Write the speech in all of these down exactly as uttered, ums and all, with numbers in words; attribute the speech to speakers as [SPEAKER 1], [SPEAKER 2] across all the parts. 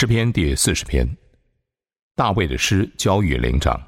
[SPEAKER 1] 诗篇第四十篇，大卫的诗交与灵长。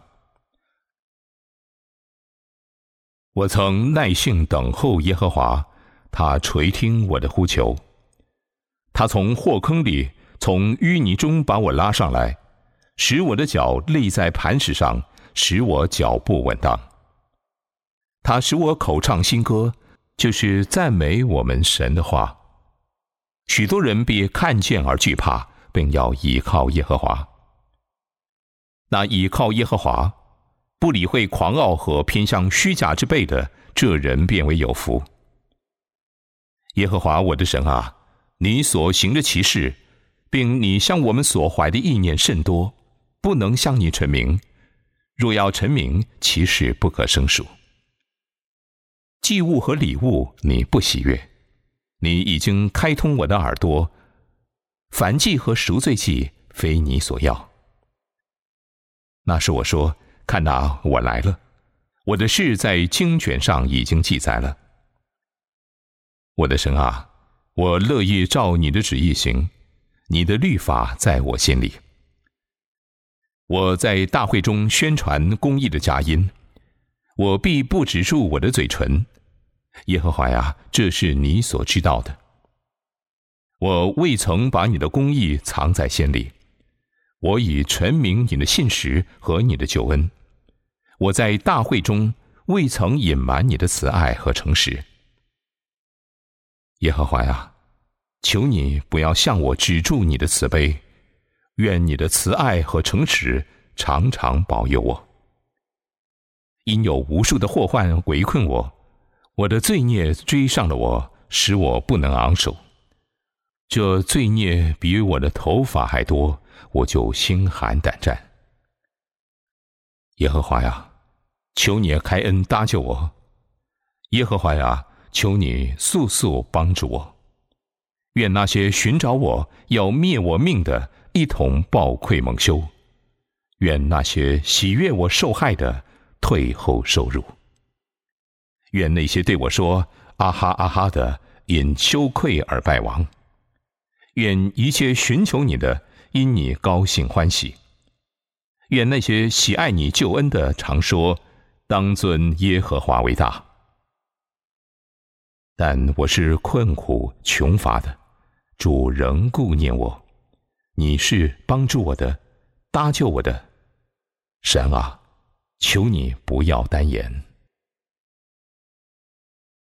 [SPEAKER 1] 我曾耐性等候耶和华，他垂听我的呼求。他从祸坑里，从淤泥中把我拉上来，使我的脚立在磐石上，使我脚步稳当。他使我口唱新歌，就是赞美我们神的话。许多人必看见而惧怕，并要倚靠耶和华。那倚靠耶和华，不理会狂傲和偏向虚假之辈的，这人便为有福。耶和华我的神啊，你所行的奇事，并你向我们所怀的意念甚多，不能向你陈明。若要陈明，其事不可胜数。祭物和礼物你不喜悦，你已经开通我的耳朵，燔祭和赎罪祭非你所要。那时我说，看哪，我来了，我的事在经卷上已经记载了。我的神啊，我乐意照你的旨意行，你的律法在我心里。我在大会中宣传公义的佳音，我必不止住我的嘴唇。耶和华呀，这是你所知道的。我未曾把你的公义藏在心里，我已陈明你的信实和你的救恩。我在大会中未曾隐瞒你的慈爱和诚实。耶和华呀，求你不要向我止住你的慈悲，愿你的慈爱和诚实常常保佑我。因有无数的祸患围困我，我的罪孽追上了我，使我不能昂首。这罪孽比我的头发还多，我就心寒胆战。耶和华呀，求你开恩搭救我。耶和华呀，求你速速帮助我。愿那些寻找我要灭我命的，一同抱愧蒙羞。愿那些喜悦我受害的，退后受辱。愿那些对我说啊哈啊哈的，因羞愧而败亡。愿一切寻求你的，因你高兴欢喜。愿那些喜爱你救恩的，常说当尊耶和华为大。但我是困苦穷乏的，主仍顾念我。你是帮助我的，搭救我的。神啊，求你不要单言。